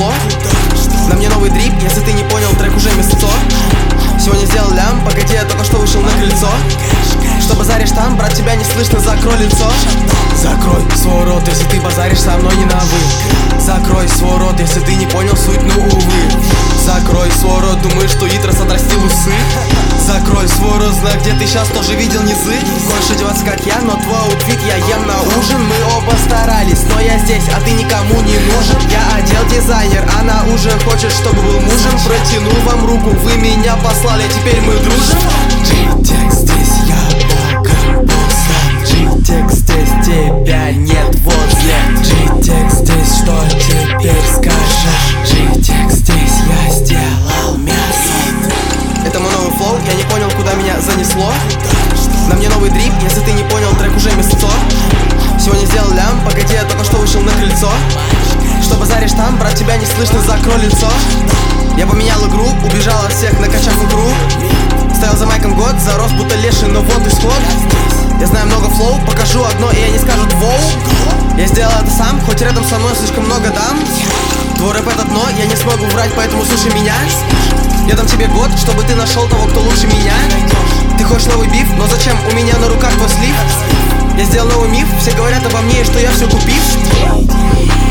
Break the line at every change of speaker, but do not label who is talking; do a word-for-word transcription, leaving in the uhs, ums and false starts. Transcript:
занесло. На мне новый дрип, если ты не понял, трек уже место. Сегодня сделал лям, погоди, я только что вышел на крыльцо. Что базаришь там, брат, тебя не слышно, закрой лицо. Закрой свой рот, если ты базаришь со мной не на вы. Закрой свой рот, если ты не понял суть, ну увы. Закрой свой рот, думаешь, что Итрос отрастил усы. Закрой свой рот, знай, где ты сейчас тоже видел низы. Хочешь одеваться как я, но твой аутфит я ем на ужин. Мы оба старались, но я здесь, а ты никому не нужен. Я одел дизайнер, она уже хочет, чтобы был мужем. Протянул вам руку, вы меня послали, теперь мы дружим. Джи-текс, здесь я богом послан. Джи-текс, здесь тебя нет возле. Джи-текс, здесь что теперь скажешь? Джи-текс, здесь я сделал мясо. Это мой новый флоу, я не понял, куда меня занесло. На мне новый дрип, если ты не понял, трек уже место. Сегодня сделал лям, погоди, я только что вышел на крыльцо. Что базаришь там, брат, тебя не слышно, закрой лицо. Я поменял игру, убежал от всех, накачав игру. Стоял за майком год, зарос будто леший, но вот исход. Я знаю много флоу, покажу одно, и они скажут воу. Я сделал это сам, хоть рядом со мной слишком много дам. Твой рэп это дно, я не смогу врать, поэтому слушай меня. Я дам тебе год, чтобы ты нашел того, кто лучше меня. Ты хочешь новый биф, но зачем? У меня на руках твой слив. Я сделал новый миф, все говорят обо мне, что я все купив.